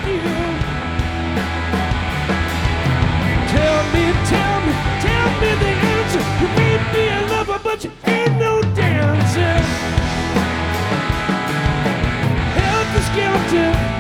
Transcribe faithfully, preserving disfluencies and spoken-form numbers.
you. Tell me, tell me, tell me the answer. You may be a lover, but you ain't no dancer. Help the skelter.